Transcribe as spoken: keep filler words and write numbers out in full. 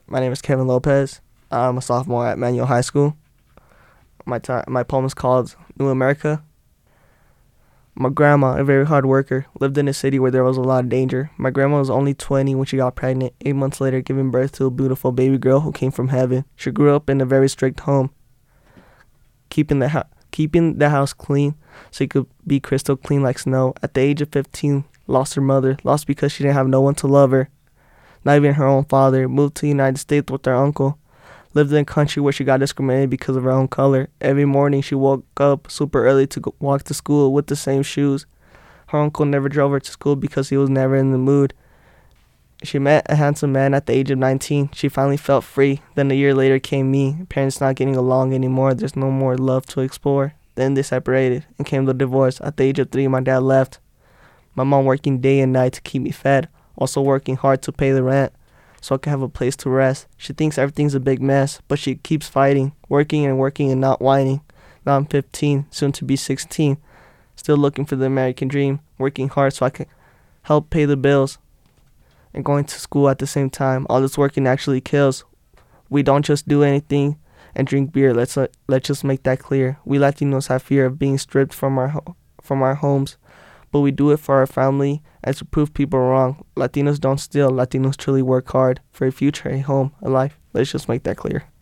My name is Kevin Lopez. I'm a sophomore at Manual High School. My ti my poem is called New America. My grandma, a very hard worker, lived in a city where there was a lot of danger. My grandma was only twenty when she got pregnant, eight months later giving birth to a beautiful baby girl who came from heaven. She grew up in a very strict home, keeping the, ho- keeping the house clean so it could be crystal clean like snow. At the age of fifteen, lost her mother, lost because she didn't have no one to love her, not even her own father, moved to the United States with her uncle. Lived in a country where she got discriminated because of her own color. Every morning she woke up super early to go walk to school with the same shoes. Her uncle never drove her to school because he was never in the mood. She met a handsome man at the age of nineteen. She finally felt free. Then a year later came me. Parents not getting along anymore. There's no more love to explore. Then they separated and came the divorce. At the age of three, my dad left. My mom working day and night to keep me fed. Also working hard to pay the rent so I can have a place to rest. She thinks everything's a big mess, but she keeps fighting, working and working and not whining. Now I'm fifteen, soon to be sixteen, still looking for the American dream, working hard so I can help pay the bills and going to school at the same time. All this working actually kills. We don't just do anything and drink beer. Let's uh, let's just make that clear. We Latinos have fear of being stripped from our ho- from our homes, but we do it for our family and to prove people wrong. Latinos don't steal. Latinos truly work hard for a future, a home, a life. Let's just make that clear.